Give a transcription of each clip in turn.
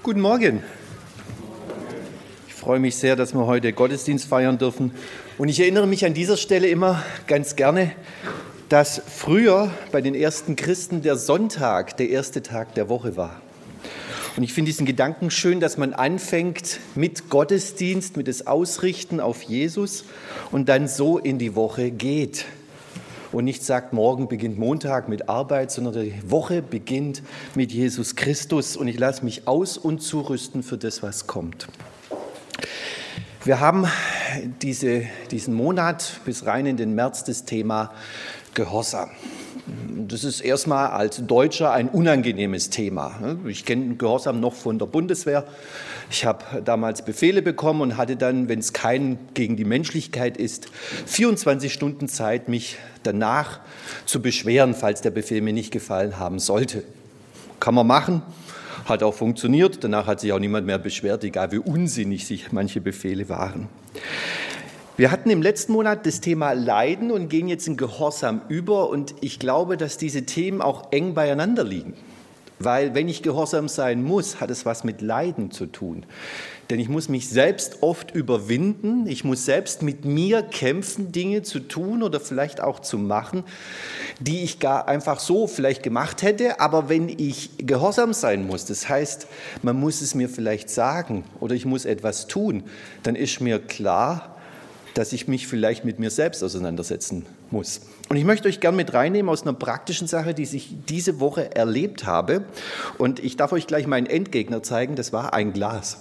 Guten Morgen. Ich freue mich sehr, dass wir heute Gottesdienst feiern dürfen. Und ich erinnere mich an dieser Stelle immer ganz gerne, dass früher bei den ersten Christen der Sonntag der erste Tag der Woche war. Und ich finde diesen Gedanken schön, dass man anfängt mit Gottesdienst, mit das Ausrichten auf Jesus und dann so in die Woche geht. Und nicht sagt, morgen beginnt Montag mit Arbeit, sondern die Woche beginnt mit Jesus Christus und ich lasse mich aus- und zurüsten für das, was kommt. Wir haben diesen Monat bis rein in den März das Thema Gehorsam. Das ist erstmal als Deutscher ein unangenehmes Thema. Ich kenne Gehorsam noch von der Bundeswehr. Ich habe damals Befehle bekommen und hatte dann, wenn es kein gegen die Menschlichkeit ist, 24 Stunden Zeit, mich danach zu beschweren, falls der Befehl mir nicht gefallen haben sollte. Kann man machen, hat auch funktioniert. Danach hat sich auch niemand mehr beschwert, egal wie unsinnig sich manche Befehle waren. Wir hatten im letzten Monat das Thema Leiden und gehen jetzt in Gehorsam über. Und ich glaube, dass diese Themen auch eng beieinander liegen. Weil wenn ich gehorsam sein muss, hat es was mit Leiden zu tun. Denn ich muss mich selbst oft überwinden. Ich muss selbst mit mir kämpfen, Dinge zu tun oder vielleicht auch zu machen, die ich gar einfach so vielleicht gemacht hätte. Aber wenn ich gehorsam sein muss, das heißt, man muss es mir vielleicht sagen oder ich muss etwas tun, dann ist mir klar, dass ich mich vielleicht mit mir selbst auseinandersetzen muss. Und ich möchte euch gern mit reinnehmen aus einer praktischen Sache, die ich diese Woche erlebt habe. Und ich darf euch gleich meinen Endgegner zeigen, das war ein Glas.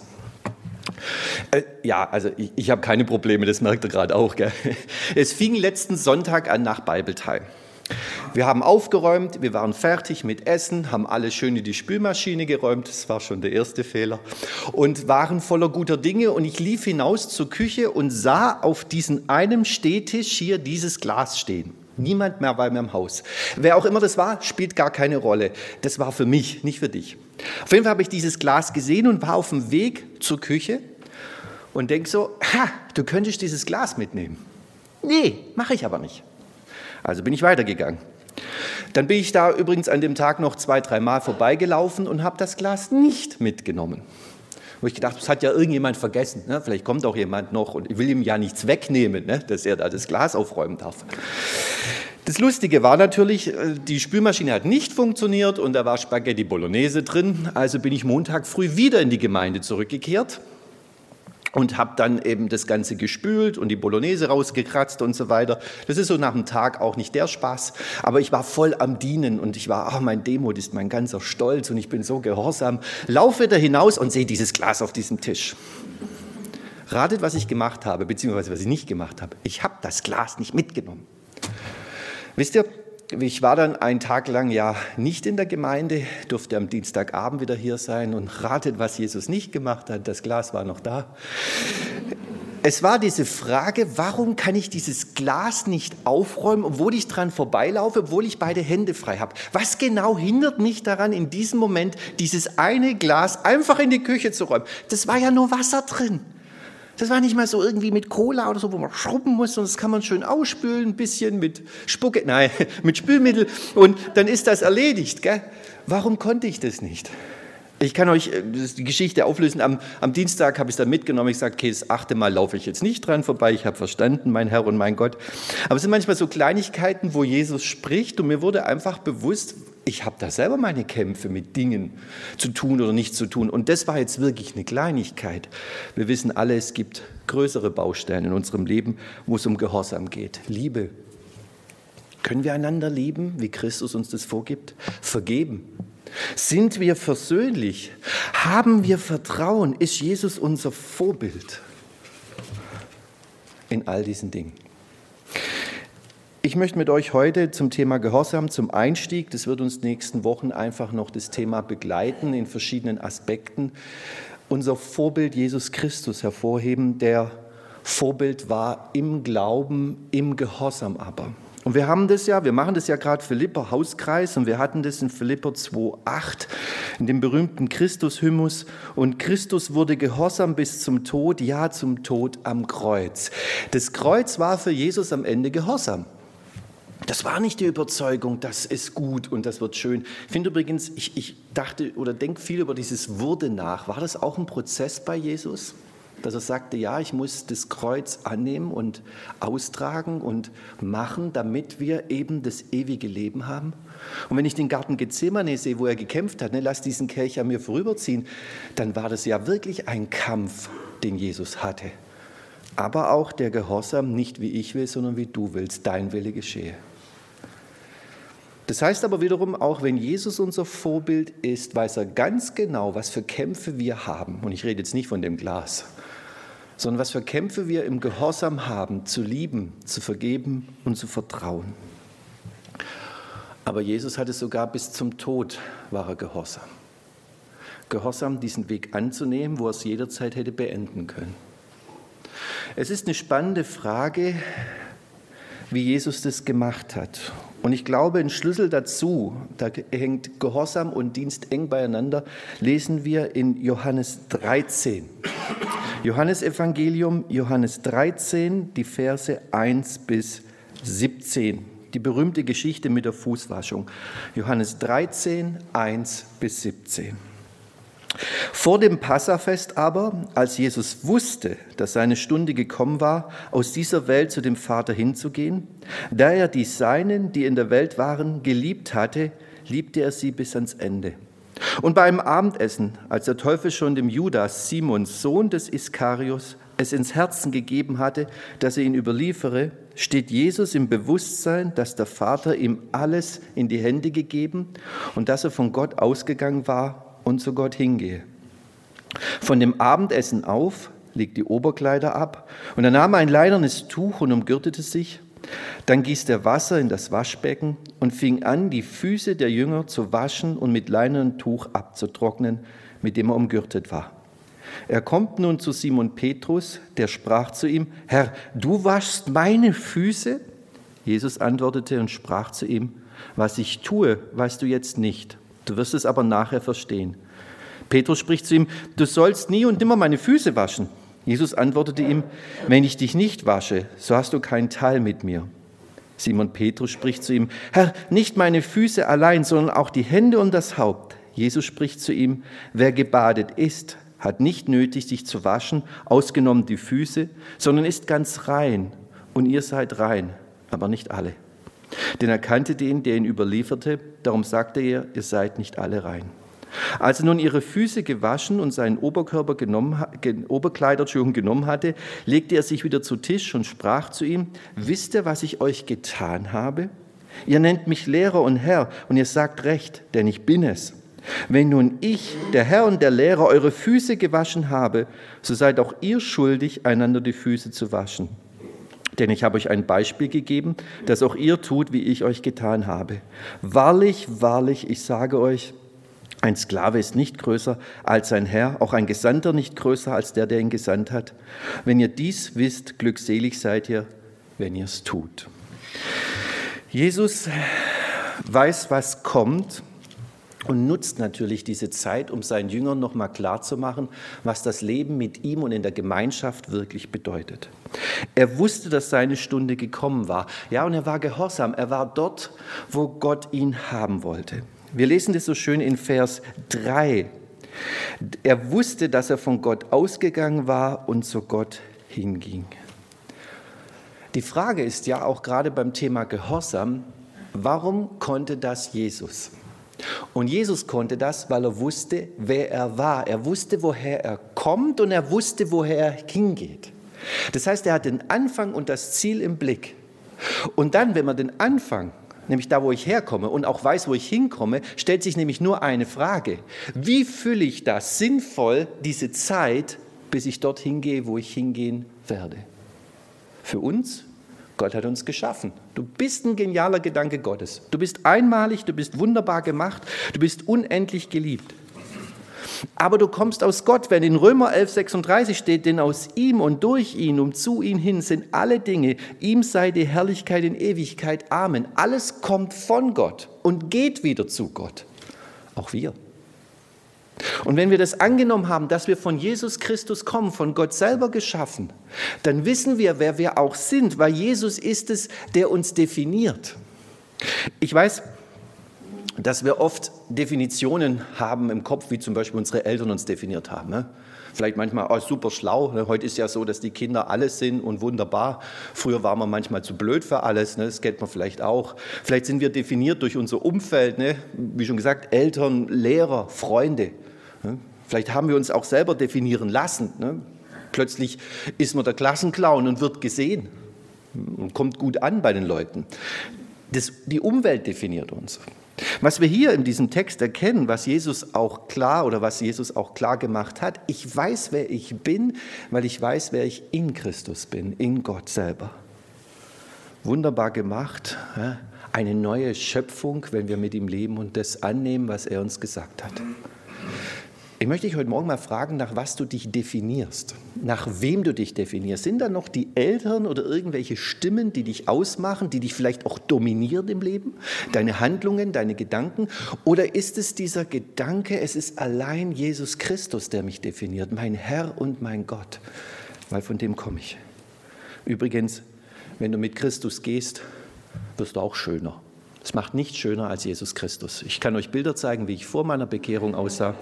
Ich habe keine Probleme, das merkt ihr gerade auch. Gell? Es fing letzten Sonntag an nach Bible Time. Wir haben aufgeräumt, wir waren fertig mit Essen, haben alles schön in die Spülmaschine geräumt, das war schon der erste Fehler, und waren voller guter Dinge. Und ich lief hinaus zur Küche und sah auf diesem einen Stehtisch hier dieses Glas stehen. Niemand mehr bei mir im Haus. Wer auch immer das war, spielt gar keine Rolle. Das war für mich, nicht für dich. Auf jeden Fall habe ich dieses Glas gesehen und war auf dem Weg zur Küche und denke so, du könntest dieses Glas mitnehmen. Nee, mache ich aber nicht. Also bin ich weitergegangen. Dann bin ich da übrigens an dem Tag noch 2-3 Mal vorbeigelaufen und habe das Glas nicht mitgenommen. Wo ich gedacht habe, das hat ja irgendjemand vergessen. Ne? Vielleicht kommt auch jemand noch und ich will ihm ja nichts wegnehmen, ne? Dass er da das Glas aufräumen darf. Das Lustige war natürlich, die Spülmaschine hat nicht funktioniert und da war Spaghetti Bolognese drin. Also bin ich Montag früh wieder in die Gemeinde zurückgekehrt. Und habe dann eben das Ganze gespült und die Bolognese rausgekratzt und so weiter. Das ist so nach dem Tag auch nicht der Spaß. Aber ich war voll am Dienen und ich war, mein Demut ist mein ganzer Stolz und ich bin so gehorsam. Laufe da hinaus und sehe dieses Glas auf diesem Tisch. Ratet, was ich gemacht habe, beziehungsweise was ich nicht gemacht habe. Ich habe das Glas nicht mitgenommen. Wisst ihr, ich war dann einen Tag lang ja nicht in der Gemeinde, durfte am Dienstagabend wieder hier sein und ratet, was Jesus nicht gemacht hat. Das Glas war noch da. Es war diese Frage, warum kann ich dieses Glas nicht aufräumen, obwohl ich dran vorbeilaufe, obwohl ich beide Hände frei habe? Was genau hindert mich daran, in diesem Moment dieses eine Glas einfach in die Küche zu räumen? Das war ja nur Wasser drin. Das war nicht mal so irgendwie mit Cola oder so, wo man schrubben muss, sondern das kann man schön ausspülen, ein bisschen mit mit Spülmittel und dann ist das erledigt. Gell? Warum konnte ich das nicht? Ich kann euch die Geschichte auflösen. Am Dienstag habe ich es dann mitgenommen. Ich sage, okay, das 8. Mal laufe ich jetzt nicht dran vorbei. Ich habe verstanden, mein Herr und mein Gott. Aber es sind manchmal so Kleinigkeiten, wo Jesus spricht und mir wurde einfach bewusst, ich habe da selber meine Kämpfe mit Dingen zu tun oder nicht zu tun. Und das war jetzt wirklich eine Kleinigkeit. Wir wissen alle, es gibt größere Baustellen in unserem Leben, wo es um Gehorsam geht. Liebe. Können wir einander lieben, wie Christus uns das vorgibt? Vergeben. Sind wir versöhnlich? Haben wir Vertrauen? Ist Jesus unser Vorbild in all diesen Dingen? Ich möchte mit euch heute zum Thema Gehorsam, zum Einstieg, das wird uns nächsten Wochen einfach noch das Thema begleiten in verschiedenen Aspekten, unser Vorbild Jesus Christus hervorheben, der Vorbild war im Glauben, im Gehorsam aber. Und wir machen das ja gerade Philipper Hauskreis und wir hatten das in Philipper 2,8 in dem berühmten Christus-Hymnus. Und Christus wurde gehorsam bis zum Tod, ja zum Tod am Kreuz. Das Kreuz war für Jesus am Ende Gehorsam. Das war nicht die Überzeugung, das ist gut und das wird schön. Ich finde übrigens, ich dachte oder denke viel über dieses Wurde nach. War das auch ein Prozess bei Jesus? Dass er sagte, ja, ich muss das Kreuz annehmen und austragen und machen, damit wir eben das ewige Leben haben. Und wenn ich den Garten Gethsemane sehe, wo er gekämpft hat, lass diesen Kelch an mir vorüberziehen, dann war das ja wirklich ein Kampf, den Jesus hatte. Aber auch der Gehorsam, nicht wie ich will, sondern wie du willst, dein Wille geschehe. Das heißt aber wiederum, auch wenn Jesus unser Vorbild ist, weiß er ganz genau, was für Kämpfe wir haben. Und ich rede jetzt nicht von dem Glas, sondern was für Kämpfe wir im Gehorsam haben, zu lieben, zu vergeben und zu vertrauen. Aber Jesus hatte sogar bis zum Tod, war er gehorsam. Gehorsam, diesen Weg anzunehmen, wo er es jederzeit hätte beenden können. Es ist eine spannende Frage, wie Jesus das gemacht hat. Und ich glaube, ein Schlüssel dazu, da hängt Gehorsam und Dienst eng beieinander, lesen wir in Johannes 13. Johannes Evangelium, Johannes 13, die Verse 1 bis 17. Die berühmte Geschichte mit der Fußwaschung. Johannes 13, 1 bis 17. Vor dem Passafest aber, als Jesus wusste, dass seine Stunde gekommen war, aus dieser Welt zu dem Vater hinzugehen, da er die Seinen, die in der Welt waren, geliebt hatte, liebte er sie bis ans Ende. Und bei einem Abendessen, als der Teufel schon dem Judas, Simons Sohn des Iskarios, es ins Herzen gegeben hatte, dass er ihn überliefere, steht Jesus im Bewusstsein, dass der Vater ihm alles in die Hände gegeben und dass er von Gott ausgegangen war und zu Gott hingehe. Von dem Abendessen auf, legt die Oberkleider ab und er nahm ein leinernes Tuch und umgürtete sich. Dann gießt er Wasser in das Waschbecken und fing an, die Füße der Jünger zu waschen und mit leinernem Tuch abzutrocknen, mit dem er umgürtet war. Er kommt nun zu Simon Petrus, der sprach zu ihm, Herr, du waschst meine Füße? Jesus antwortete und sprach zu ihm, was ich tue, weißt du jetzt nicht. Du wirst es aber nachher verstehen. Petrus spricht zu ihm, du sollst nie und nimmer meine Füße waschen. Jesus antwortete ihm, wenn ich dich nicht wasche, so hast du keinen Teil mit mir. Simon Petrus spricht zu ihm, Herr, nicht meine Füße allein, sondern auch die Hände und das Haupt. Jesus spricht zu ihm, wer gebadet ist, hat nicht nötig, sich zu waschen, ausgenommen die Füße, sondern ist ganz rein. Und ihr seid rein, aber nicht alle. Denn er kannte den, der ihn überlieferte, darum sagte er, ihr seid nicht alle rein. Als er nun ihre Füße gewaschen und seinen Oberkleider genommen hatte, legte er sich wieder zu Tisch und sprach zu ihm, wisst ihr, was ich euch getan habe? Ihr nennt mich Lehrer und Herr und ihr sagt recht, denn ich bin es. Wenn nun ich, der Herr und der Lehrer, eure Füße gewaschen habe, so seid auch ihr schuldig, einander die Füße zu waschen. Denn ich habe euch ein Beispiel gegeben, dass auch ihr tut, wie ich euch getan habe. Wahrlich, wahrlich, ich sage euch, ein Sklave ist nicht größer als sein Herr, auch ein Gesandter nicht größer als der, der ihn gesandt hat. Wenn ihr dies wisst, glückselig seid ihr, wenn ihr es tut. Jesus weiß, was kommt und nutzt natürlich diese Zeit, um seinen Jüngern nochmal klarzumachen, was das Leben mit ihm und in der Gemeinschaft wirklich bedeutet. Er wusste, dass seine Stunde gekommen war. Ja, und er war gehorsam. Er war dort, wo Gott ihn haben wollte. Wir lesen das so schön in Vers 3. Er wusste, dass er von Gott ausgegangen war und zu Gott hinging. Die Frage ist ja auch gerade beim Thema Gehorsam, warum konnte das Jesus? Und Jesus konnte das, weil er wusste, wer er war. Er wusste, woher er kommt und er wusste, woher er hingeht. Das heißt, er hat den Anfang und das Ziel im Blick. Und dann, wenn man den Anfang, nämlich da, wo ich herkomme und auch weiß, wo ich hinkomme, stellt sich nämlich nur eine Frage. Wie fülle ich das sinnvoll, diese Zeit, bis ich dorthin gehe, wo ich hingehen werde? Für uns, Gott hat uns geschaffen. Du bist ein genialer Gedanke Gottes. Du bist einmalig, du bist wunderbar gemacht, du bist unendlich geliebt. Aber du kommst aus Gott, wenn in Römer 11,36 steht, denn aus ihm und durch ihn und zu ihm hin sind alle Dinge, ihm sei die Herrlichkeit in Ewigkeit. Amen. Alles kommt von Gott und geht wieder zu Gott. Auch wir. Und wenn wir das angenommen haben, dass wir von Jesus Christus kommen, von Gott selber geschaffen, dann wissen wir, wer wir auch sind, weil Jesus ist es, der uns definiert. Ich weiß, dass wir oft Definitionen haben im Kopf, wie zum Beispiel unsere Eltern uns definiert haben. Ne? Vielleicht manchmal super schlau. Ne? Heute ist ja so, dass die Kinder alles sind und wunderbar. Früher war man manchmal zu blöd für alles. Ne? Das kennt man vielleicht auch. Vielleicht sind wir definiert durch unser Umfeld. Ne? Wie schon gesagt, Eltern, Lehrer, Freunde. Ne? Vielleicht haben wir uns auch selber definieren lassen. Ne? Plötzlich ist man der Klassenclown und wird gesehen und kommt gut an bei den Leuten. Die Umwelt definiert uns. Was wir hier in diesem Text erkennen, was Jesus auch klar gemacht hat, ich weiß, wer ich bin, weil ich weiß, wer ich in Christus bin, in Gott selber. Wunderbar gemacht, eine neue Schöpfung, wenn wir mit ihm leben und das annehmen, was er uns gesagt hat. Ich möchte dich heute Morgen mal fragen, nach was du dich definierst, nach wem du dich definierst. Sind da noch die Eltern oder irgendwelche Stimmen, die dich ausmachen, die dich vielleicht auch dominieren im Leben? Deine Handlungen, deine Gedanken? Oder ist es dieser Gedanke, es ist allein Jesus Christus, der mich definiert, mein Herr und mein Gott, weil von dem komme ich. Übrigens, wenn du mit Christus gehst, wirst du auch schöner. Es macht nichts schöner als Jesus Christus. Ich kann euch Bilder zeigen, wie ich vor meiner Bekehrung aussah.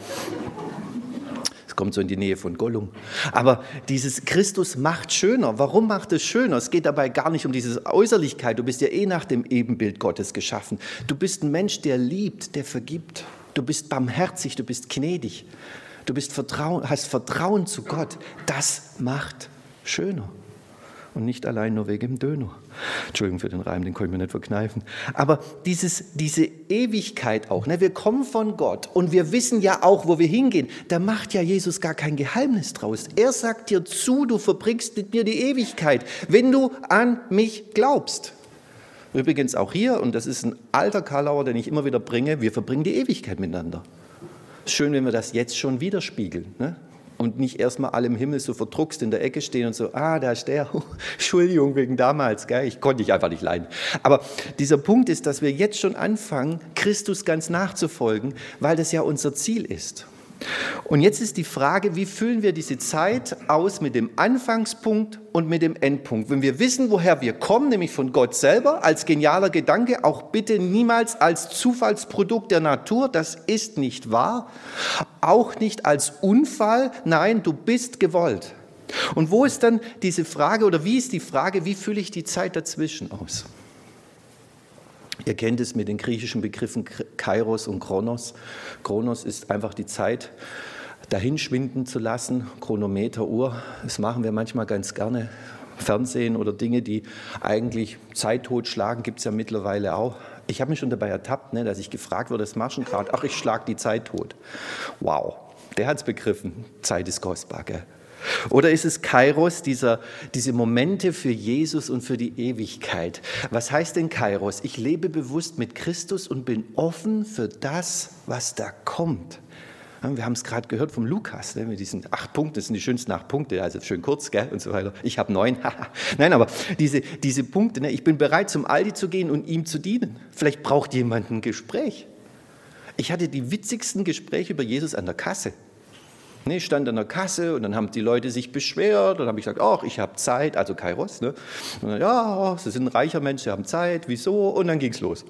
Es kommt so in die Nähe von Gollum. Aber dieses Christus macht schöner. Warum macht es schöner? Es geht dabei gar nicht um diese Äußerlichkeit. Du bist ja nach dem Ebenbild Gottes geschaffen. Du bist ein Mensch, der liebt, der vergibt. Du bist barmherzig, du bist gnädig. Du hast Vertrauen zu Gott. Das macht schöner. Und nicht allein nur wegen dem Döner. Entschuldigung für den Reim, den konnte ich mir nicht verkneifen. Aber diese Ewigkeit auch, ne? Wir kommen von Gott und wir wissen ja auch, wo wir hingehen. Da macht ja Jesus gar kein Geheimnis draus. Er sagt dir zu, du verbringst mit mir die Ewigkeit, wenn du an mich glaubst. Übrigens auch hier, und das ist ein alter Karlauer, den ich immer wieder bringe, wir verbringen die Ewigkeit miteinander. Schön, wenn wir das jetzt schon widerspiegeln, ne? Und nicht erstmal alle im Himmel so verdruckst in der Ecke stehen und so, da ist der, Entschuldigung wegen damals, gell? Ich konnte dich einfach nicht leiden. Aber dieser Punkt ist, dass wir jetzt schon anfangen, Christus ganz nachzufolgen, weil das ja unser Ziel ist. Und jetzt ist die Frage, wie füllen wir diese Zeit aus mit dem Anfangspunkt und mit dem Endpunkt? Wenn wir wissen, woher wir kommen, nämlich von Gott selber, als genialer Gedanke, auch bitte niemals als Zufallsprodukt der Natur, das ist nicht wahr, auch nicht als Unfall, nein, du bist gewollt. Und wo ist dann diese Frage, oder wie ist die Frage, wie fülle ich die Zeit dazwischen aus? Ihr kennt es mit den griechischen Begriffen Kairos und Chronos. Chronos ist einfach die Zeit dahinschwinden zu lassen, Chronometer, Uhr. Das machen wir manchmal ganz gerne. Fernsehen oder Dinge, die eigentlich Zeit totschlagen, gibt es ja mittlerweile auch. Ich habe mich schon dabei ertappt, ne, dass ich gefragt wurde, das machst du gerade, ach, ich schlage die Zeit tot. Wow, der hat es begriffen, Zeit ist kostbar, gell? Oder ist es Kairos, diese Momente für Jesus und für die Ewigkeit? Was heißt denn Kairos? Ich lebe bewusst mit Christus und bin offen für das, was da kommt. Wir haben es gerade gehört vom Lukas, ne, mit diesen 8 Punkten, das sind die schönsten 8 Punkte, also schön kurz, gell, und so weiter. Ich habe 9, nein, aber diese Punkte, ne, ich bin bereit, zum Aldi zu gehen und ihm zu dienen. Vielleicht braucht jemand ein Gespräch. Ich hatte die witzigsten Gespräche über Jesus an der Kasse. Ich stand an der Kasse und dann haben die Leute sich beschwert. Dann habe ich gesagt, ach, ich habe Zeit, also Kairos. Ne? Und dann, ja, Sie sind ein reicher Mensch, Sie haben Zeit, wieso? Und dann ging es los.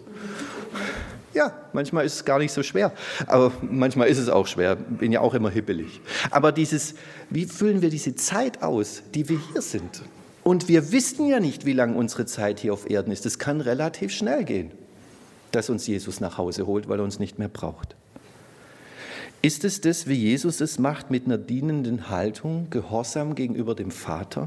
Ja, manchmal ist es gar nicht so schwer, aber manchmal ist es auch schwer. Bin ja auch immer hippelig. Aber wie füllen wir diese Zeit aus, die wir hier sind? Und wir wissen ja nicht, wie lang unsere Zeit hier auf Erden ist. Es kann relativ schnell gehen, dass uns Jesus nach Hause holt, weil er uns nicht mehr braucht. Ist es das, wie Jesus es macht, mit einer dienenden Haltung, Gehorsam gegenüber dem Vater?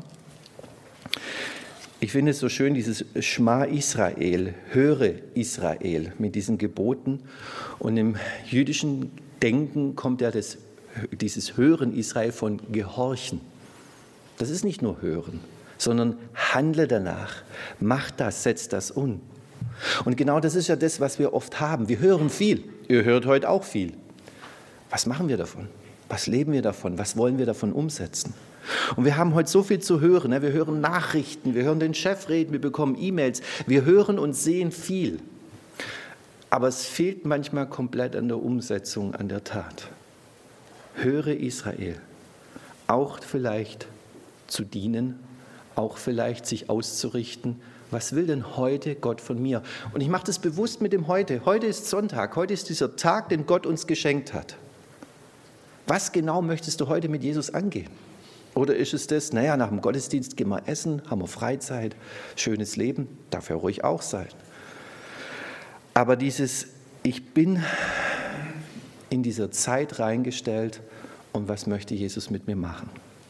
Ich finde es so schön, dieses Schma Israel, höre Israel, mit diesen Geboten. Und im jüdischen Denken kommt ja dieses Hören Israel von Gehorchen. Das ist nicht nur Hören, sondern handle danach, mach das, setz das um. Und genau das ist ja das, was wir oft haben. Wir hören viel, ihr hört heute auch viel. Was machen wir davon? Was leben wir davon? Was wollen wir davon umsetzen? Und wir haben heute so viel zu hören. Wir hören Nachrichten, wir hören den Chef reden, wir bekommen E-Mails. Wir hören und sehen viel. Aber es fehlt manchmal komplett an der Umsetzung, an der Tat. Höre Israel. Auch vielleicht zu dienen, auch vielleicht sich auszurichten Was will denn heute Gott von mir? Und ich mache das bewusst mit dem Heute. Heute ist Sonntag, heute ist dieser Tag, den Gott uns geschenkt hat. Was genau möchtest du heute mit Jesus angehen? Oder ist es das, nach dem Gottesdienst gehen wir essen, haben wir Freizeit, schönes Leben, darf ja ruhig auch sein. Aber dieses, ich bin in dieser Zeit reingestellt und was möchte Jesus mit mir machen?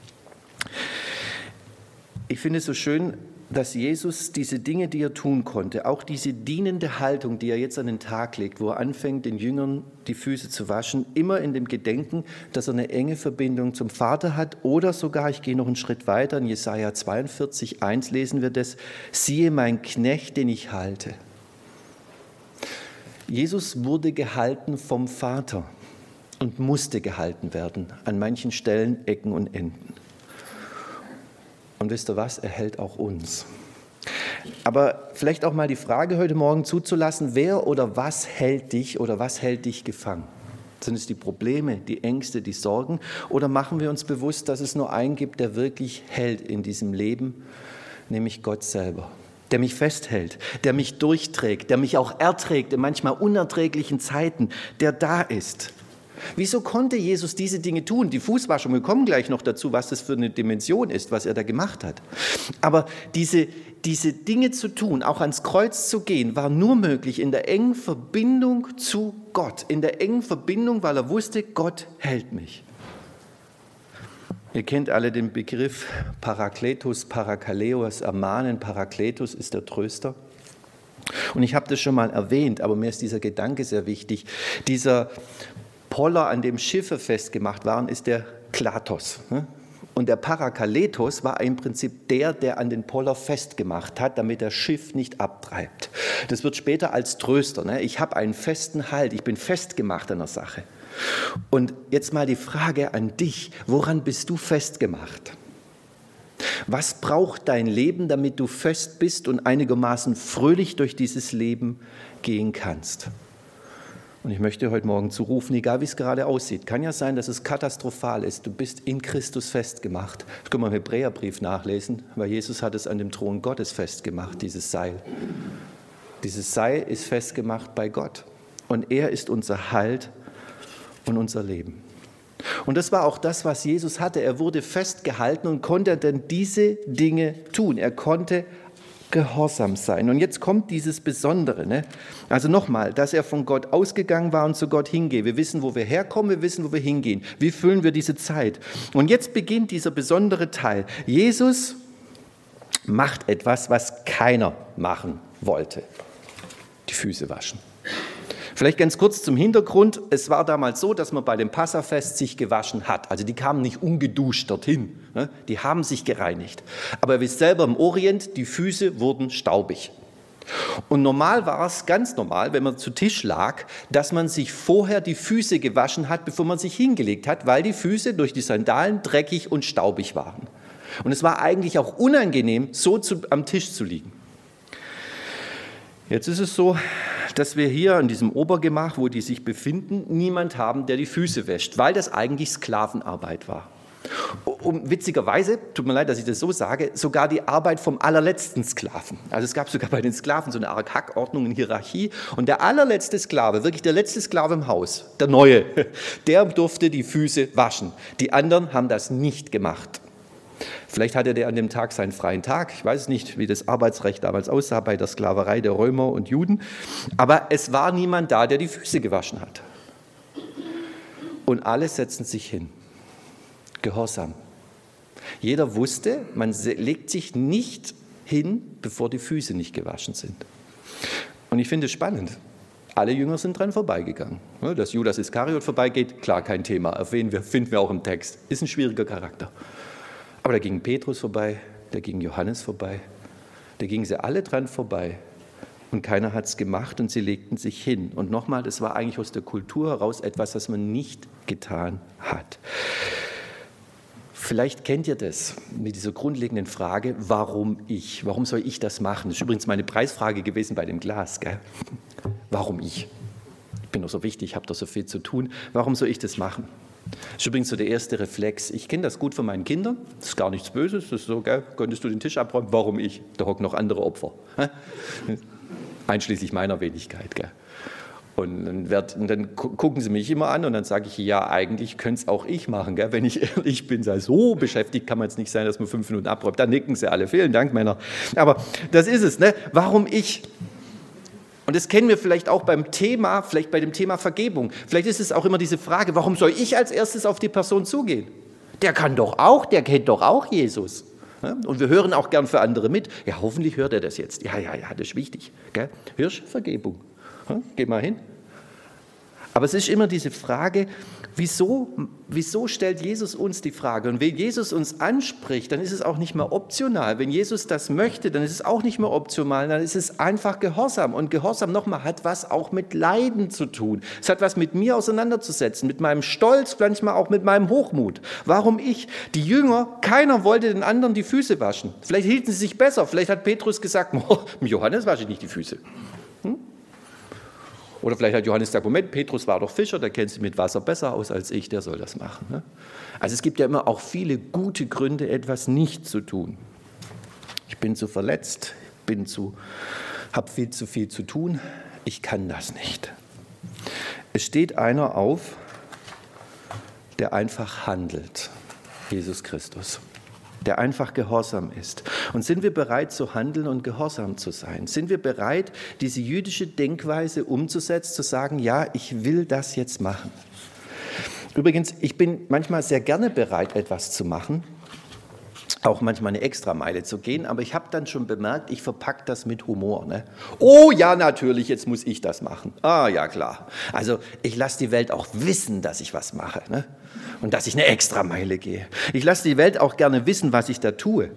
Ich finde es so schön, dass Jesus diese Dinge, die er tun konnte, auch diese dienende Haltung, die er jetzt an den Tag legt, wo er anfängt, den Jüngern die Füße zu waschen, immer in dem Gedenken, dass er eine enge Verbindung zum Vater hat oder sogar, ich gehe noch einen Schritt weiter, in Jesaja 42,1 lesen wir das, siehe mein Knecht, den ich halte. Jesus wurde gehalten vom Vater und musste gehalten werden, an manchen Stellen, Ecken und Enden. Und wisst ihr was? Er hält auch uns. Aber vielleicht auch mal die Frage heute Morgen zuzulassen, wer oder was hält dich gefangen? Sind es die Probleme, die Ängste, die Sorgen? Oder machen wir uns bewusst, dass es nur einen gibt, der wirklich hält in diesem Leben, nämlich Gott selber, der mich festhält, der mich durchträgt, der mich auch erträgt in manchmal unerträglichen Zeiten, der da ist. Wieso konnte Jesus diese Dinge tun? Die Fußwaschung, wir kommen gleich noch dazu, was das für eine Dimension ist, was er da gemacht hat. Aber diese Dinge zu tun, auch ans Kreuz zu gehen, war nur möglich in der engen Verbindung zu Gott. In der engen Verbindung, weil er wusste, Gott hält mich. Ihr kennt alle den Begriff Parakletos, Parakaleos, Ermahnen. Parakletos ist der Tröster. Und ich habe das schon mal erwähnt, aber mir ist dieser Gedanke sehr wichtig. Dieser Poller, an dem Schiffe festgemacht waren, ist der Klatos. Und der Parakaletos war im Prinzip der an den Poller festgemacht hat, damit das Schiff nicht abtreibt. Das wird später als Tröster. Ich habe einen festen Halt, ich bin festgemacht an der Sache. Und jetzt mal die Frage an dich, woran bist du festgemacht? Was braucht dein Leben, damit du fest bist und einigermaßen fröhlich durch dieses Leben gehen kannst? Und ich möchte heute Morgen zurufen, egal wie es gerade aussieht, kann ja sein, dass es katastrophal ist. Du bist in Christus festgemacht. Das können wir im Hebräerbrief nachlesen, weil Jesus hat es an dem Thron Gottes festgemacht, dieses Seil. Dieses Seil ist festgemacht bei Gott. Und er ist unser Halt und unser Leben. Und das war auch das, was Jesus hatte. Er wurde festgehalten und konnte dann diese Dinge tun. Er konnte gehorsam sein. Und jetzt kommt dieses Besondere. Also nochmal, dass er von Gott ausgegangen war und zu Gott hingeht. Wir wissen, wo wir herkommen, wir wissen, wo wir hingehen. Wie füllen wir diese Zeit? Und jetzt beginnt dieser besondere Teil. Jesus macht etwas, was keiner machen wollte. Die Füße waschen. Vielleicht ganz kurz zum Hintergrund. Es war damals so, dass man bei dem Passafest sich gewaschen hat. Also die kamen nicht ungeduscht dorthin. Die haben sich gereinigt. Aber ihr wisst selber, im Orient, die Füße wurden staubig. Und normal war es, ganz normal, wenn man zu Tisch lag, dass man sich vorher die Füße gewaschen hat, bevor man sich hingelegt hat, weil die Füße durch die Sandalen dreckig und staubig waren. Und es war eigentlich auch unangenehm, so am Tisch zu liegen. Jetzt ist es so, dass wir hier in diesem Obergemach, wo die sich befinden, niemand haben, der die Füße wäscht, weil das eigentlich Sklavenarbeit war. Und witzigerweise, tut mir leid, dass ich das so sage, sogar die Arbeit vom allerletzten Sklaven. Also es gab sogar bei den Sklaven so eine Art Hackordnung in Hierarchie. Und der allerletzte Sklave, wirklich der letzte Sklave im Haus, der Neue, der durfte die Füße waschen. Die anderen haben das nicht gemacht. Vielleicht hatte der an dem Tag seinen freien Tag. Ich weiß nicht, wie das Arbeitsrecht damals aussah bei der Sklaverei der Römer und Juden. Aber es war niemand da, der die Füße gewaschen hat. Und alle setzen sich hin. Gehorsam. Jeder wusste, man legt sich nicht hin, bevor die Füße nicht gewaschen sind. Und ich finde es spannend. Alle Jünger sind dran vorbeigegangen. Dass Judas Iskariot vorbeigeht, klar, kein Thema. Finden wir auch im Text. Ist ein schwieriger Charakter. Aber da ging Petrus vorbei, da ging Johannes vorbei, da gingen sie alle dran vorbei und keiner hat es gemacht und sie legten sich hin. Und nochmal, das war eigentlich aus der Kultur heraus etwas, das man nicht getan hat. Vielleicht kennt ihr das mit dieser grundlegenden Frage, warum ich? Warum soll ich das machen? Das ist übrigens meine Preisfrage gewesen bei dem Glas. Gell? Warum ich? Ich bin doch so wichtig, ich habe doch so viel zu tun. Warum soll ich das machen? Das ist übrigens so der erste Reflex. Ich kenne das gut von meinen Kindern. Das ist gar nichts Böses. Das ist so, gell? Könntest du den Tisch abräumen? Warum ich? Da hocken noch andere Opfer. Einschließlich meiner Wenigkeit. Gell? Und dann gucken sie mich immer an und dann sage ich, ja, eigentlich könnte es auch ich machen. Gell? Wenn ich ehrlich bin, sei so beschäftigt kann man es nicht sein, dass man 5 Minuten abräumt. Da nicken sie alle. Vielen Dank, Männer. Aber das ist es. Ne? Warum ich? Und das kennen wir vielleicht auch bei dem Thema Vergebung. Vielleicht ist es auch immer diese Frage, warum soll ich als erstes auf die Person zugehen? Der kennt doch auch Jesus. Und wir hören auch gern für andere mit. Ja, hoffentlich hört er das jetzt. Ja, das ist wichtig. Gell? Hörst du Vergebung? Geh mal hin. Aber es ist immer diese Frage, wieso stellt Jesus uns die Frage? Und wenn Jesus uns anspricht, dann ist es auch nicht mehr optional. Wenn Jesus das möchte, dann ist es auch nicht mehr optional, dann ist es einfach Gehorsam. Und Gehorsam, nochmal, hat was auch mit Leiden zu tun. Es hat was mit mir auseinanderzusetzen, mit meinem Stolz, manchmal auch mit meinem Hochmut. Warum ich? Die Jünger, keiner wollte den anderen die Füße waschen. Vielleicht hielten sie sich besser. Vielleicht hat Petrus gesagt, Johannes wasche ich nicht die Füße. Oder vielleicht hat Johannes gesagt, Moment, Petrus war doch Fischer, der kennt sich mit Wasser besser aus als ich, der soll das machen. Ne? Also es gibt ja immer auch viele gute Gründe, etwas nicht zu tun. Ich bin zu verletzt, habe viel zu viel zu tun, ich kann das nicht. Es steht einer auf, der einfach handelt, Jesus Christus. Der einfach gehorsam ist. Und sind wir bereit zu handeln und gehorsam zu sein? Sind wir bereit, diese jüdische Denkweise umzusetzen, zu sagen, ja, ich will das jetzt machen? Übrigens, ich bin manchmal sehr gerne bereit, etwas zu machen, auch manchmal eine Extrameile zu gehen, aber ich habe dann schon bemerkt, ich verpacke das mit Humor. Ne? Oh ja, natürlich, jetzt muss ich das machen. Ah ja, klar. Also ich lasse die Welt auch wissen, dass ich was mache. Ne? Und dass ich eine Extrameile gehe. Ich lasse die Welt auch gerne wissen, was ich da tue.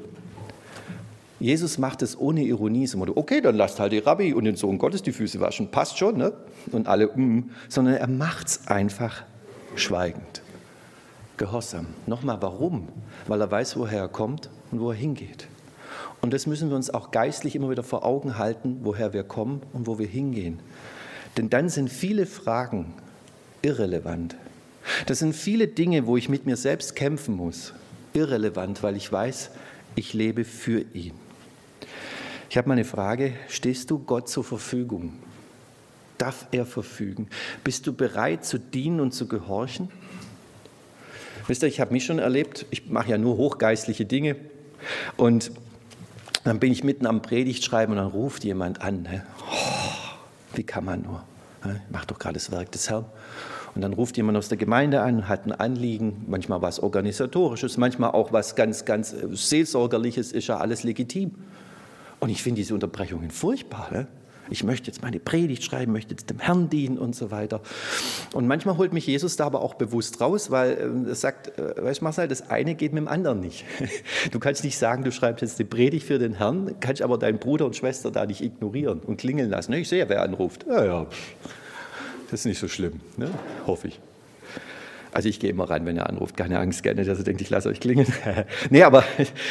Jesus macht es ohne Ironie, so okay, dann lasst halt die Rabbi und den Sohn Gottes die Füße waschen, passt schon, ne? Und alle, sondern er macht es einfach schweigend. Gehorsam. Nochmal, warum? Weil er weiß, woher er kommt und wo er hingeht. Und das müssen wir uns auch geistlich immer wieder vor Augen halten, woher wir kommen und wo wir hingehen. Denn dann sind viele Fragen irrelevant. Das sind viele Dinge, wo ich mit mir selbst kämpfen muss. Irrelevant, weil ich weiß, ich lebe für ihn. Ich habe mal eine Frage, stehst du Gott zur Verfügung? Darf er verfügen? Bist du bereit zu dienen und zu gehorchen? Wisst ihr, ich habe mich schon erlebt, ich mache ja nur hochgeistliche Dinge und dann bin ich mitten am Predigtschreiben und dann ruft jemand an. Ne? Oh, wie kann man nur? Ich mache doch gerade das Werk des Herrn. Und dann ruft jemand aus der Gemeinde an, hat ein Anliegen, manchmal was Organisatorisches, manchmal auch was ganz Seelsorgerliches, ist ja alles legitim. Und ich finde diese Unterbrechungen furchtbar. Ne? Ich möchte jetzt meine Predigt schreiben, möchte jetzt dem Herrn dienen und so weiter. Und manchmal holt mich Jesus da aber auch bewusst raus, weil er sagt, weißt du Marcel, das eine geht mit dem anderen nicht. Du kannst nicht sagen, du schreibst jetzt eine Predigt für den Herrn, kannst aber deinen Bruder und Schwester da nicht ignorieren und klingeln lassen. Ich sehe, wer anruft. Ja, das ist nicht so schlimm, ne? Hoffe ich. Also ich gehe immer ran, wenn er anruft, keine Angst, gerne, dass er denkt, ich lasse euch klingeln. Nee, aber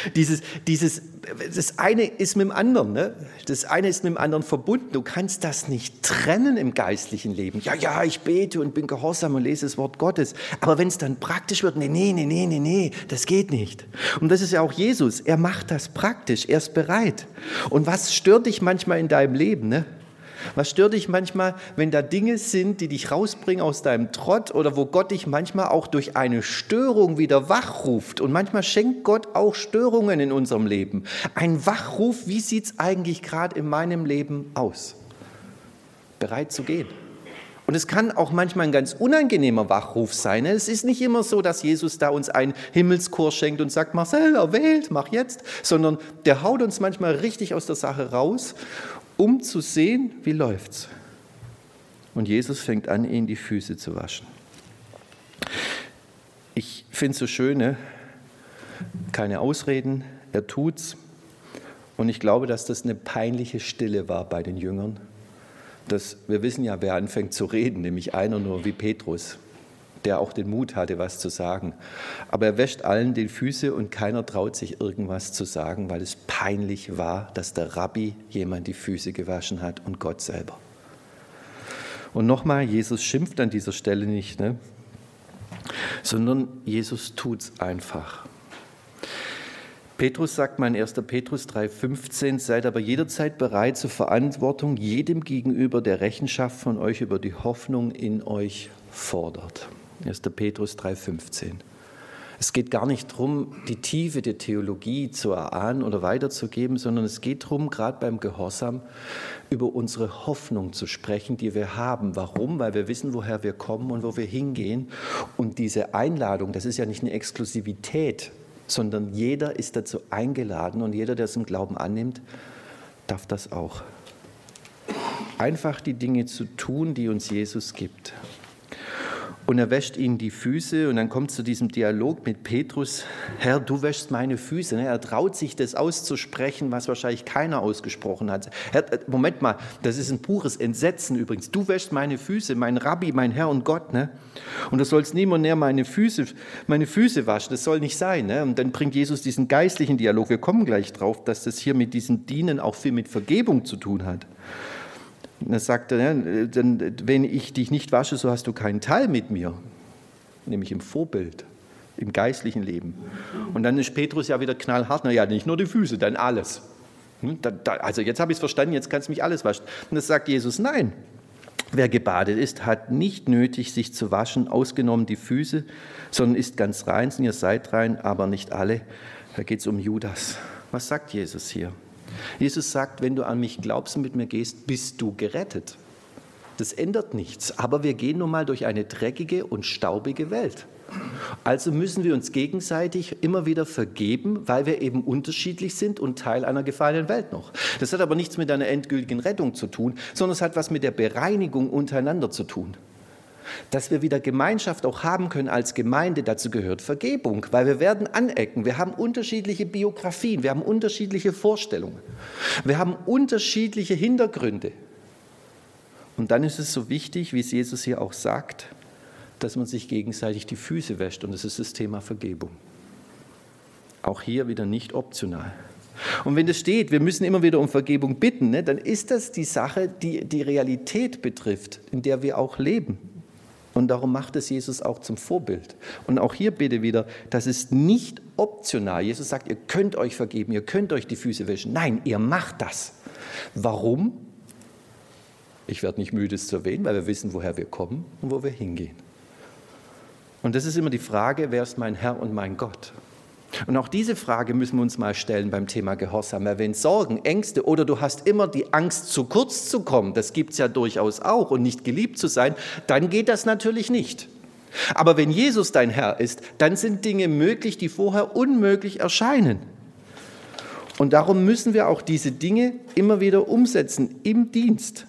das eine ist mit dem anderen, ne? Das eine ist mit dem anderen verbunden. Du kannst das nicht trennen im geistlichen Leben. Ja, ich bete und bin gehorsam und lese das Wort Gottes. Aber wenn es dann praktisch wird, nee, das geht nicht. Und das ist ja auch Jesus. Er macht das praktisch, er ist bereit. Und was stört dich manchmal in deinem Leben, ne? Was stört dich manchmal, wenn da Dinge sind, die dich rausbringen aus deinem Trott oder wo Gott dich manchmal auch durch eine Störung wieder wachruft? Und manchmal schenkt Gott auch Störungen in unserem Leben. Ein Wachruf, wie sieht es eigentlich gerade in meinem Leben aus? Bereit zu gehen. Und es kann auch manchmal ein ganz unangenehmer Wachruf sein. Es ist nicht immer so, dass Jesus da uns einen Himmelskurs schenkt und sagt, Marcel, erwählt, mach jetzt. Sondern der haut uns manchmal richtig aus der Sache raus, um zu sehen, wie läuft's. Und Jesus fängt an, ihnen die Füße zu waschen. Ich finde es so schön, ne? Keine Ausreden, er tut's. Und ich glaube, dass das eine peinliche Stille war bei den Jüngern. Wir wissen ja, wer anfängt zu reden, nämlich einer nur wie Petrus, der auch den Mut hatte, was zu sagen. Aber er wäscht allen die Füße und keiner traut sich irgendwas zu sagen, weil es peinlich war, dass der Rabbi jemand die Füße gewaschen hat und Gott selber. Und nochmal, Jesus schimpft an dieser Stelle nicht. Ne? sondern Jesus tut es einfach. Petrus sagt mal in 1. Petrus 3,15, seid aber jederzeit bereit zur Verantwortung jedem gegenüber, der Rechenschaft von euch über die Hoffnung in euch fordert. 1. Petrus 3,15. Es geht gar nicht darum, die Tiefe der Theologie zu erahnen oder weiterzugeben, sondern es geht darum, gerade beim Gehorsam, über unsere Hoffnung zu sprechen, die wir haben. Warum? Weil wir wissen, woher wir kommen und wo wir hingehen. Und diese Einladung, das ist ja nicht eine Exklusivität, sondern jeder ist dazu eingeladen und jeder, der es im Glauben annimmt, darf das auch. Einfach die Dinge zu tun, die uns Jesus gibt. Und er wäscht ihnen die Füße und dann kommt es zu diesem Dialog mit Petrus, Herr, du wäschst meine Füße. Er traut sich das auszusprechen, was wahrscheinlich keiner ausgesprochen hat. Herr, Moment mal, das ist ein pures Entsetzen übrigens. Du wäschst meine Füße, mein Rabbi, mein Herr und Gott. Ne? Und du sollst niemand mehr meine Füße waschen, das soll nicht sein. Ne? Und dann bringt Jesus diesen geistlichen Dialog. Wir kommen gleich drauf, dass das hier mit diesem Dienen auch viel mit Vergebung zu tun hat. Und er sagte, wenn ich dich nicht wasche, so hast du keinen Teil mit mir, nämlich im Vorbild, im geistlichen Leben. Und dann ist Petrus ja wieder knallhart, naja, nicht nur die Füße, dann alles. Also jetzt habe ich es verstanden, jetzt kannst du mich alles waschen. Und das sagt Jesus, nein, wer gebadet ist, hat nicht nötig, sich zu waschen, ausgenommen die Füße, sondern ist ganz rein, und ihr seid rein, aber nicht alle. Da geht es um Judas. Was sagt Jesus hier? Jesus sagt, wenn du an mich glaubst und mit mir gehst, bist du gerettet. Das ändert nichts, aber wir gehen nun mal durch eine dreckige und staubige Welt. Also müssen wir uns gegenseitig immer wieder vergeben, weil wir eben unterschiedlich sind und Teil einer gefallenen Welt noch. Das hat aber nichts mit einer endgültigen Rettung zu tun, sondern es hat was mit der Bereinigung untereinander zu tun. Dass wir wieder Gemeinschaft auch haben können als Gemeinde, dazu gehört Vergebung, weil wir werden anecken, wir haben unterschiedliche Biografien, wir haben unterschiedliche Vorstellungen, wir haben unterschiedliche Hintergründe. Und dann ist es so wichtig, wie es Jesus hier auch sagt, dass man sich gegenseitig die Füße wäscht und das ist das Thema Vergebung. Auch hier wieder nicht optional. Und wenn das steht, wir müssen immer wieder um Vergebung bitten, dann ist das die Sache, die die Realität betrifft, in der wir auch leben. Und darum macht es Jesus auch zum Vorbild. Und auch hier bitte wieder, das ist nicht optional. Jesus sagt, ihr könnt euch vergeben, ihr könnt euch die Füße wäschen. Nein, ihr macht das. Warum? Ich werde nicht müde, es zu erwähnen, weil wir wissen, woher wir kommen und wo wir hingehen. Und das ist immer die Frage, wer ist mein Herr und mein Gott? Und auch diese Frage müssen wir uns mal stellen beim Thema Gehorsam. Weil wenn Sorgen, Ängste oder du hast immer die Angst, zu kurz zu kommen, das gibt es ja durchaus auch und nicht geliebt zu sein, dann geht das natürlich nicht. Aber wenn Jesus dein Herr ist, dann sind Dinge möglich, die vorher unmöglich erscheinen. Und darum müssen wir auch diese Dinge immer wieder umsetzen im Dienst.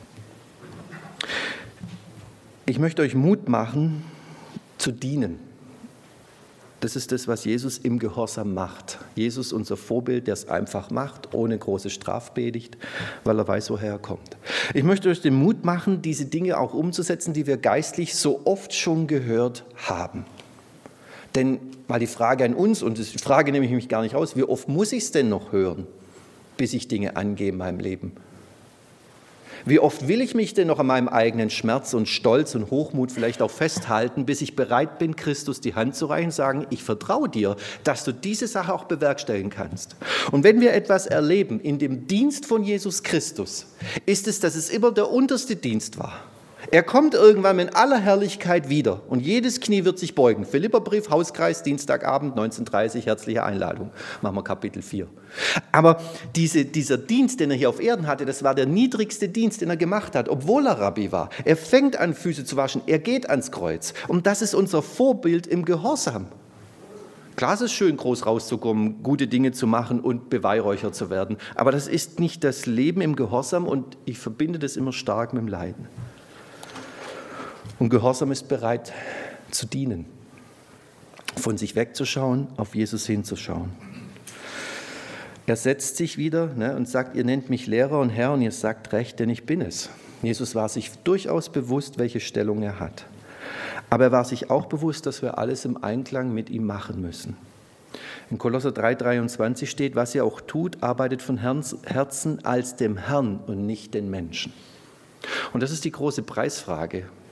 Ich möchte euch Mut machen, zu dienen. Das ist das, was Jesus im Gehorsam macht. Jesus, unser Vorbild, der es einfach macht, ohne große Strafpredigt, weil er weiß, woher er kommt. Ich möchte euch den Mut machen, diese Dinge auch umzusetzen, die wir geistlich so oft schon gehört haben. Denn mal die Frage an uns, und die Frage nehme ich mich gar nicht raus, wie oft muss ich es denn noch hören, bis ich Dinge angehe in meinem Leben? Wie oft will ich mich denn noch an meinem eigenen Schmerz und Stolz und Hochmut vielleicht auch festhalten, bis ich bereit bin, Christus die Hand zu reichen und sagen, ich vertraue dir, dass du diese Sache auch bewerkstelligen kannst. Und wenn wir etwas erleben in dem Dienst von Jesus Christus, ist es, dass es immer der unterste Dienst war. Er kommt irgendwann in aller Herrlichkeit wieder und jedes Knie wird sich beugen. Philipperbrief, Hauskreis, Dienstagabend, 19:30, herzliche Einladung. Machen wir Kapitel 4. Aber dieser Dienst, den er hier auf Erden hatte, das war der niedrigste Dienst, den er gemacht hat, obwohl er Rabbi war. Er fängt an, Füße zu waschen, er geht ans Kreuz. Und das ist unser Vorbild im Gehorsam. Klar, es ist schön, groß rauszukommen, gute Dinge zu machen und beweihräuchert zu werden. Aber das ist nicht das Leben im Gehorsam und ich verbinde das immer stark mit dem Leiden. Und Gehorsam ist bereit zu dienen, von sich wegzuschauen, auf Jesus hinzuschauen. Er setzt sich wieder und sagt, ihr nennt mich Lehrer und Herr und ihr sagt recht, denn ich bin es. Jesus war sich durchaus bewusst, welche Stellung er hat. Aber er war sich auch bewusst, dass wir alles im Einklang mit ihm machen müssen. In Kolosser 3,23 steht, was ihr auch tut, arbeitet von Herzen als dem Herrn und nicht den Menschen. Und das ist die große Preisfrage.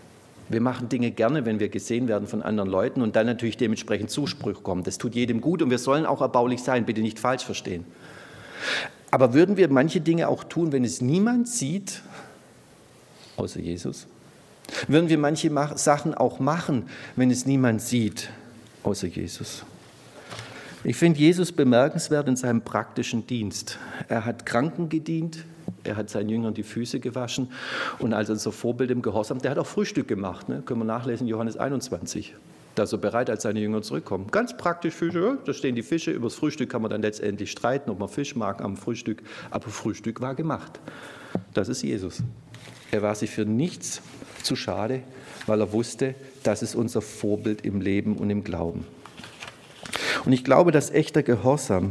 Wir machen Dinge gerne, wenn wir gesehen werden von anderen Leuten und dann natürlich dementsprechend Zuspruch kommen. Das tut jedem gut und wir sollen auch erbaulich sein, bitte nicht falsch verstehen. Aber würden wir manche Dinge auch tun, wenn es niemand sieht, außer Jesus? Würden wir manche Sachen auch machen, wenn es niemand sieht, außer Jesus? Ich finde Jesus bemerkenswert in seinem praktischen Dienst. Er hat Kranken gedient, er hat seinen Jüngern die Füße gewaschen und als unser Vorbild im Gehorsam, der hat auch Frühstück gemacht, ne? Können wir nachlesen, Johannes 21. Da ist er bereit, als seine Jünger zurückkommen. Ganz praktisch Fische, da stehen die Fische, über das Frühstück kann man dann letztendlich streiten, ob man Fisch mag am Frühstück, aber Frühstück war gemacht. Das ist Jesus. Er war sich für nichts zu schade, weil er wusste, das ist unser Vorbild im Leben und im Glauben. Und ich glaube, dass echter Gehorsam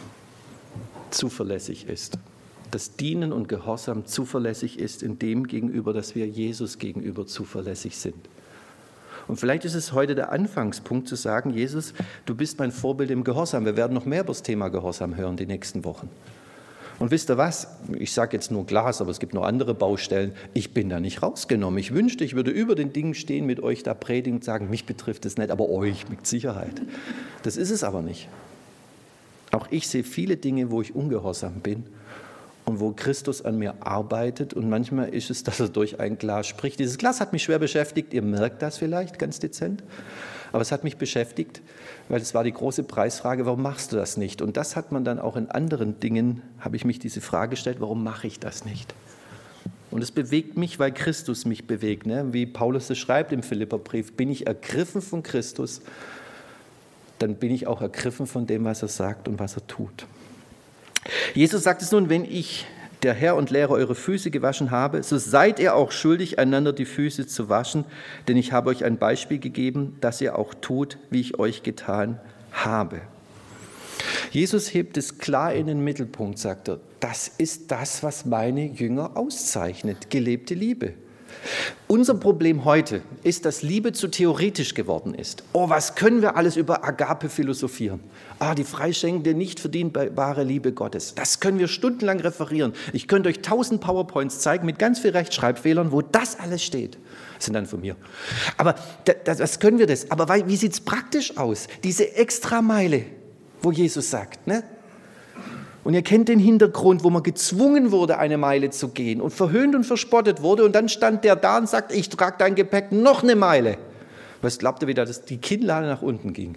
zuverlässig ist. Dass Dienen und Gehorsam zuverlässig ist in dem gegenüber, dass wir Jesus gegenüber zuverlässig sind. Und vielleicht ist es heute der Anfangspunkt zu sagen, Jesus, du bist mein Vorbild im Gehorsam. Wir werden noch mehr über das Thema Gehorsam hören die nächsten Wochen. Und wisst ihr was? Ich sage jetzt nur Glas, aber es gibt noch andere Baustellen. Ich bin da nicht rausgenommen. Ich wünschte, ich würde über den Dingen stehen, mit euch da predigen und sagen, mich betrifft es nicht, aber euch mit Sicherheit. Das ist es aber nicht. Auch ich sehe viele Dinge, wo ich ungehorsam bin und wo Christus an mir arbeitet. Und manchmal ist es, dass er durch ein Glas spricht. Dieses Glas hat mich schwer beschäftigt. Ihr merkt das vielleicht ganz dezent. Aber es hat mich beschäftigt, weil es war die große Preisfrage, warum machst du das nicht? Und das hat man dann auch in anderen Dingen, habe ich mich diese Frage gestellt, warum mache ich das nicht? Und es bewegt mich, weil Christus mich bewegt. Ne? Wie Paulus es schreibt im Philipperbrief, bin ich ergriffen von Christus, dann bin ich auch ergriffen von dem, was er sagt und was er tut. Jesus sagt es nun, wenn ich, der Herr und Lehrer, eure Füße gewaschen habe, so seid ihr auch schuldig, einander die Füße zu waschen, denn ich habe euch ein Beispiel gegeben, dass ihr auch tut, wie ich euch getan habe. Jesus hebt es klar in den Mittelpunkt, sagt er, das ist das, was meine Jünger auszeichnet, gelebte Liebe. Unser Problem heute ist, dass Liebe zu theoretisch geworden ist. Oh, was können wir alles über Agape philosophieren? Die freischenkende, nicht verdienbare Liebe Gottes. Das können wir stundenlang referieren. Ich könnte euch 1000 PowerPoints zeigen mit ganz viel Rechtschreibfehlern, wo das alles steht. Das sind dann von mir. Aber das können wir das. Aber wie sieht es praktisch aus? Diese Extrameile, wo Jesus sagt, ne? Und ihr kennt den Hintergrund, wo man gezwungen wurde, eine Meile zu gehen und verhöhnt und verspottet wurde. Und dann stand der da und sagt, ich trage dein Gepäck noch eine Meile. Was glaubt ihr wieder, dass die Kinnlade nach unten ging?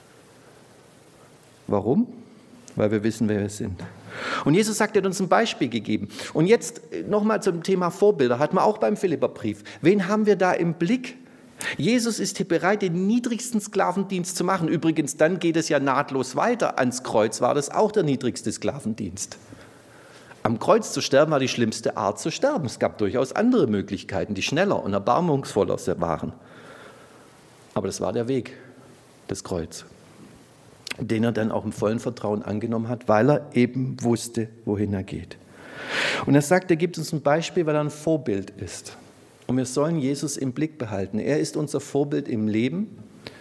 Warum? Weil wir wissen, wer wir sind. Und Jesus sagt, er hat uns ein Beispiel gegeben. Und jetzt nochmal zum Thema Vorbilder, hat man auch beim Philipperbrief. Wen haben wir da im Blick? Jesus ist hier bereit, den niedrigsten Sklavendienst zu machen. Übrigens, dann geht es ja nahtlos weiter. Ans Kreuz war das auch der niedrigste Sklavendienst. Am Kreuz zu sterben war die schlimmste Art zu sterben. Es gab durchaus andere Möglichkeiten, die schneller und erbarmungsvoller waren. Aber das war der Weg, das Kreuz, den er dann auch im vollen Vertrauen angenommen hat, weil er eben wusste, wohin er geht. Und er sagt, er gibt uns ein Beispiel, weil er ein Vorbild ist. Und wir sollen Jesus im Blick behalten. Er ist unser Vorbild im Leben,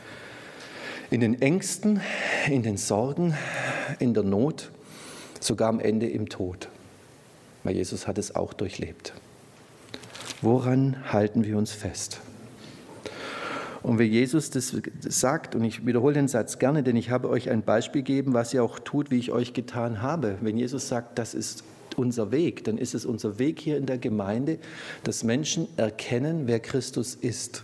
in den Ängsten, in den Sorgen, in der Not, sogar am Ende im Tod. Weil Jesus hat es auch durchlebt. Woran halten wir uns fest? Und wie Jesus das sagt, und ich wiederhole den Satz gerne, denn ich habe euch ein Beispiel gegeben, was ihr auch tut, wie ich euch getan habe. Wenn Jesus sagt, das ist unser Weg, dann ist es unser Weg hier in der Gemeinde, dass Menschen erkennen, wer Christus ist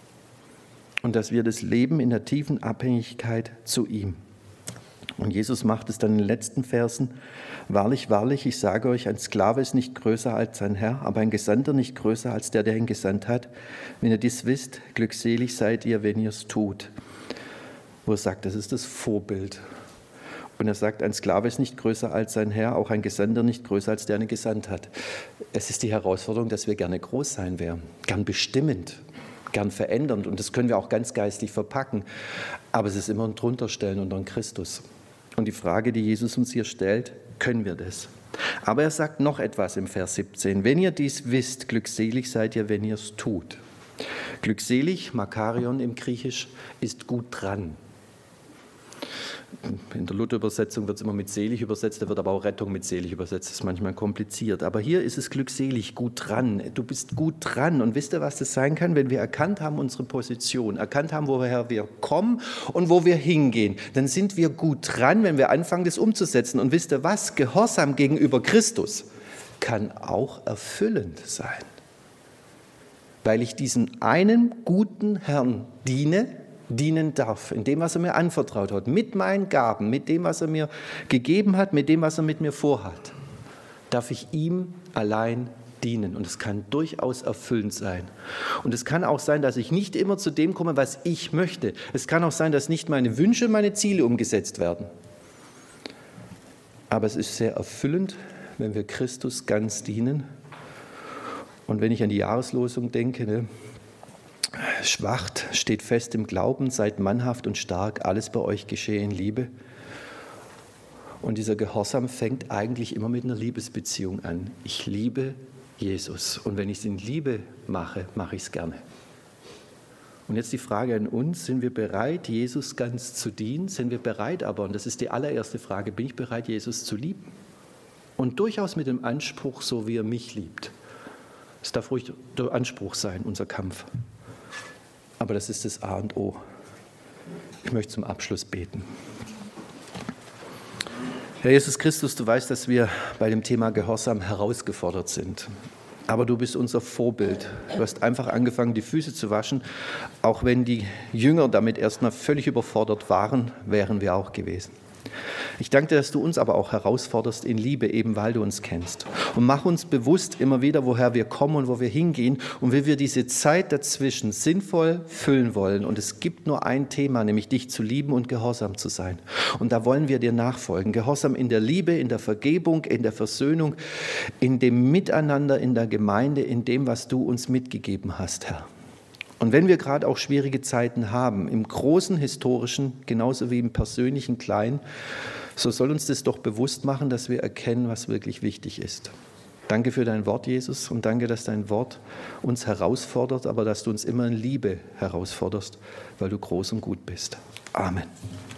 und dass wir das Leben in der tiefen Abhängigkeit zu ihm. Und Jesus macht es dann in den letzten Versen, wahrlich, wahrlich, ich sage euch, ein Sklave ist nicht größer als sein Herr, aber ein Gesandter nicht größer als der ihn gesandt hat. Wenn ihr dies wisst, glückselig seid ihr, wenn ihr es tut. Wo er sagt, das ist das Vorbild. Und er sagt, ein Sklave ist nicht größer als sein Herr, auch ein Gesandter nicht größer als der ihn gesandt hat. Es ist die Herausforderung, dass wir gerne groß sein werden, gern bestimmend, gern verändernd. Und das können wir auch ganz geistig verpacken. Aber es ist immer ein Drunterstellen unter Christus. Und die Frage, die Jesus uns hier stellt, können wir das? Aber er sagt noch etwas im Vers 17. Wenn ihr dies wisst, glückselig seid ihr, wenn ihr es tut. Glückselig, Makarion im Griechisch, ist gut dran. In der Luther-Übersetzung wird es immer mit selig übersetzt, da wird aber auch Rettung mit selig übersetzt. Das ist manchmal kompliziert. Aber hier ist es glückselig, gut dran. Du bist gut dran. Und wisst ihr, was das sein kann? Wenn wir erkannt haben, unsere Position, erkannt haben, woher wir kommen und wo wir hingehen, dann sind wir gut dran, wenn wir anfangen, das umzusetzen. Und wisst ihr was? Gehorsam gegenüber Christus kann auch erfüllend sein. Weil ich diesem einen guten Herrn dienen darf, in dem, was er mir anvertraut hat, mit meinen Gaben, mit dem, was er mir gegeben hat, mit dem, was er mit mir vorhat, darf ich ihm allein dienen. Und es kann durchaus erfüllend sein. Und es kann auch sein, dass ich nicht immer zu dem komme, was ich möchte. Es kann auch sein, dass nicht meine Wünsche, meine Ziele umgesetzt werden. Aber es ist sehr erfüllend, wenn wir Christus ganz dienen. Und wenn ich an die Jahreslosung denke, schwacht, steht fest im Glauben, seid mannhaft und stark, alles bei euch geschehe in Liebe. Und dieser Gehorsam fängt eigentlich immer mit einer Liebesbeziehung an. Ich liebe Jesus und wenn ich es in Liebe mache, mache ich es gerne. Und jetzt die Frage an uns, sind wir bereit, Jesus ganz zu dienen? Sind wir bereit aber, und das ist die allererste Frage, bin ich bereit, Jesus zu lieben? Und durchaus mit dem Anspruch, so wie er mich liebt. Es darf ruhig der Anspruch sein, unser Kampf. Aber das ist das A und O. Ich möchte zum Abschluss beten. Herr Jesus Christus, du weißt, dass wir bei dem Thema Gehorsam herausgefordert sind. Aber du bist unser Vorbild. Du hast einfach angefangen, die Füße zu waschen. Auch wenn die Jünger damit erstmal völlig überfordert waren, wären wir auch gewesen. Ich danke dir, dass du uns aber auch herausforderst in Liebe, eben weil du uns kennst. Und mach uns bewusst immer wieder, woher wir kommen und wo wir hingehen und wie wir diese Zeit dazwischen sinnvoll füllen wollen. Und es gibt nur ein Thema, nämlich dich zu lieben und gehorsam zu sein. Und da wollen wir dir nachfolgen. Gehorsam in der Liebe, in der Vergebung, in der Versöhnung, in dem Miteinander, in der Gemeinde, in dem, was du uns mitgegeben hast, Herr. Und wenn wir gerade auch schwierige Zeiten haben, im großen historischen, genauso wie im persönlichen Kleinen, so soll uns das doch bewusst machen, dass wir erkennen, was wirklich wichtig ist. Danke für dein Wort, Jesus, und danke, dass dein Wort uns herausfordert, aber dass du uns immer in Liebe herausforderst, weil du groß und gut bist. Amen.